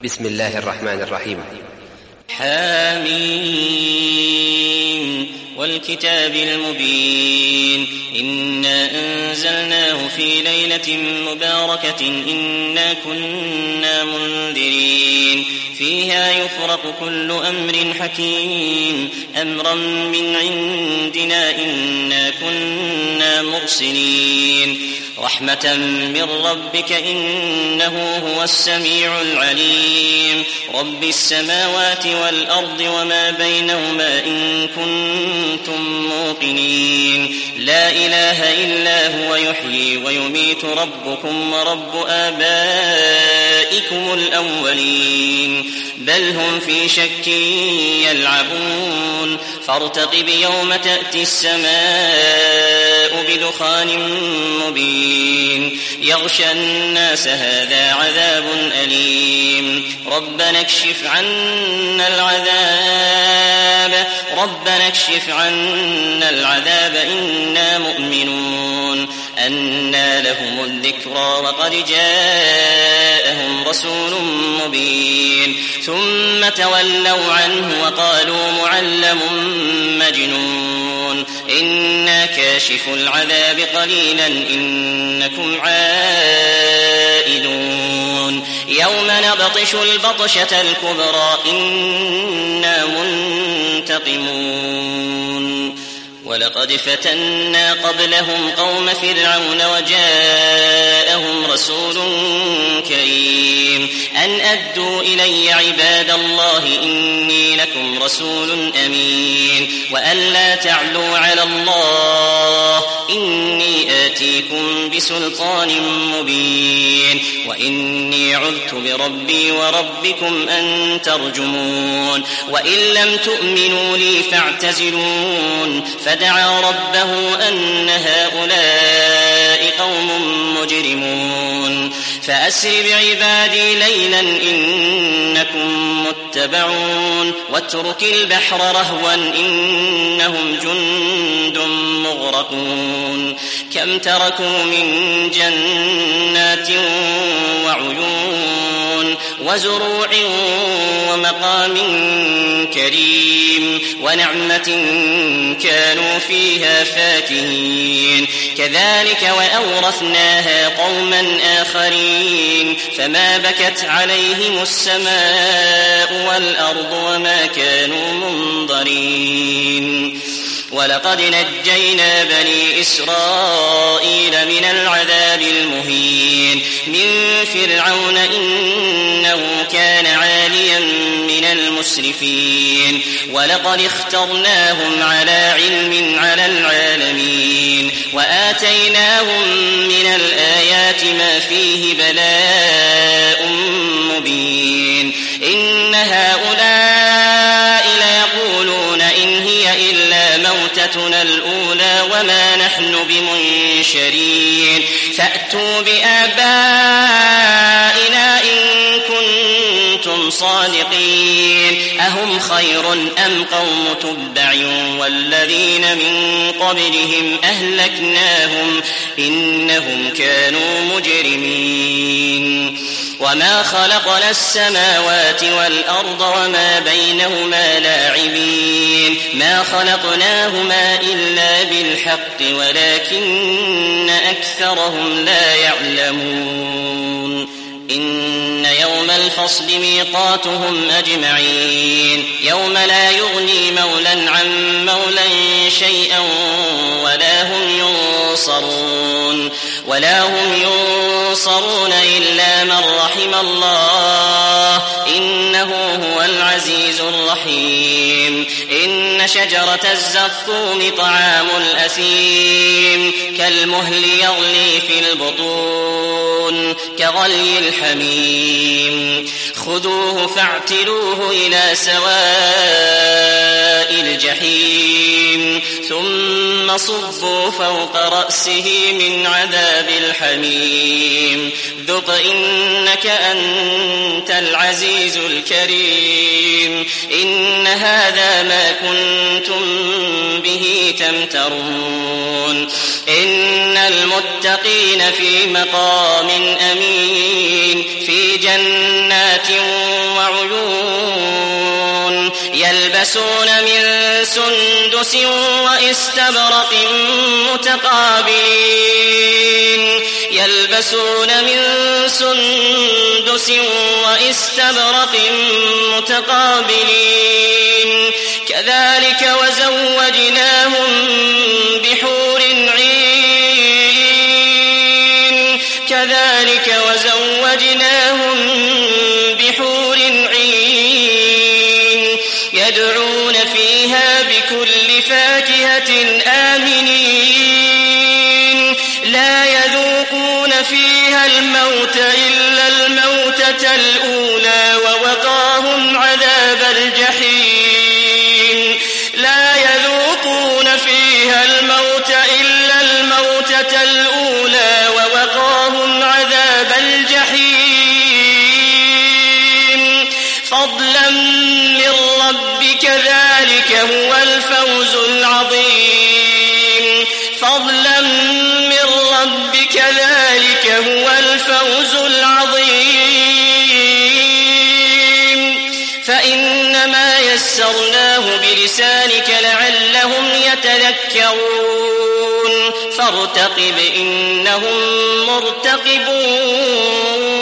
بسم الله الرحمن الرحيم. حامين والكتاب المبين إنا أنزلناه في ليلة مباركة إنا كنا منذرين فيها يفرق كل أمر حكيم أمرا من عندنا إنا كنا مرسلين رحمة من ربك إنه هو السميع العليم رب السماوات والأرض وما بينهما إن كنتم موقنين لا إله إلا هو يحيي ويميت ربكم ورب آبائكم الأولين بل هم في شك يلعبون فارتقب يوم تأتي السماء بدخان مبين يغشى الناس هذا عذاب أليم ربنا اكشف عنا العذاب إنا مؤمنون أنى لهم الذكرى وقد جاءهم رسول مبين ثم تولوا عنه وقالوا معلم مجنون إنا كاشف العذاب قليلا إنكم عائدون يوم نبطش البطشة الكبرى إنا منتقمون ولقد فتنا قبلهم قوم فرعون وجاءهم رسول كريم أن أدوا إلي عباد الله إني لكم رسول أمين وأن لا تعلوا على الله إني آتيكم بسلطان مبين وإني عذت بربي وربكم أن ترجمون وإن لم تؤمنوا لي فاعتزلون فدعا ربه أن هؤلاء قوم مجرمون فأسر بعبادي ليلا إنكم متبعون واترك البحر رهوا إنهم جند مغرقون كم تركوا من جنات وعيون وزروع ومقام كريم ونعمة كانوا فيها فاكهين كذلك وأورثناها قوما آخرين فما بكت عليهم السماء والأرض وما كانوا منظرين ولقد نجينا بني إسرائيل من العذاب المهين من فرعون إنه كان عاليا من المسرفين ولقد اخترناهم على علم على العالمين وآتيناهم من الآيات ما فيه بلاء مبين إن هؤلاء ليقولون إن هي إلا موتتنا الأولى وما نحن بمنشرين فأتوا بآبائنا إن كنتم صادقين أهم خير أم قوم تبع والذين من قبلهم أهلكناهم إنهم كانوا مجرمين وما خلقنا السماوات والأرض وما بينهما لاعبين ما خلقناهما إلا بالحق ولكن أكثرهم لا يعلمون إن يوم الفصل ميقاتهم أجمعين يوم لا يغني مولى عن مولى شيئا ولا هم ينصرون إلا من رحم الله إنه هو العزيز الرحيم إن شجرة الزقوم طعام الأثيم كالمهل يغلي في البطون كغلي الحميم خذوه فاعتلوه إلى سواء الجحيم ثم صبوا فوق رأسه من عذاب الحميم ذق إنك أنت العزيز الكريم إن هذا ما كنتم به تمترون إن المتقين في مقام أمين في جنات وعيون يلبسون من سندس وإستبرق متقابلين كذلك وزوجناهم بحور عين يدعون فيها بكل فاكهة آمنين لا يذوقون فيها الموت إلا الموتة الأولى ووقاهم عذاب الجحيم فضلا من ربك ذلك هو الفوز العظيم فإنما يسرناه بلسانك لعلهم يتذكرون فارتقب إنهم مرتقبون